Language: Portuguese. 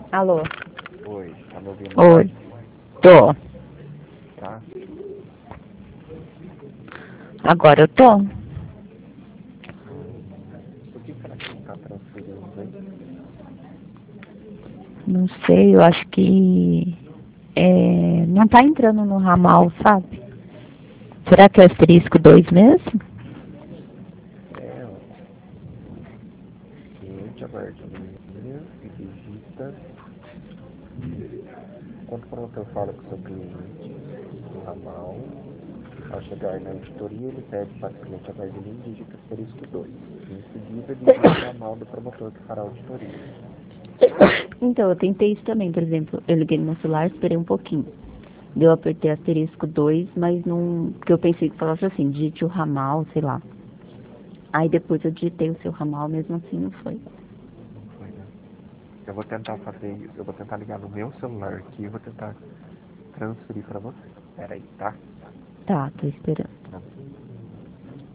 Alô? Oi, tá me ouvindo Oi. bem? Tô. Tá? Agora eu tô. Por que será que não tá transferindo, hein? Não sei, eu acho que não tá entrando no ramal, sabe? Será que é asterisco 2 mesmo? É, ó. Cliente, aguarde linha e digita. Quando o promotor fala com o seu cliente no ramal, ao chegar na editoria, ele pede para o cliente aguarde linha e digita asterisco 2. Em seguida, digita o ramal do promotor que fará a auditoria. Então, eu tentei isso também, por exemplo, eu liguei no meu celular, esperei um pouquinho. Eu apertei asterisco 2, mas não. Porque eu pensei que falasse assim, digite o ramal, sei lá. Aí depois eu digitei o seu ramal, mesmo assim não foi. Não foi, né? Eu vou tentar fazer isso. Eu vou tentar ligar no meu celular aqui e vou tentar transferir para você. Pera aí, tá? Tá, tô esperando.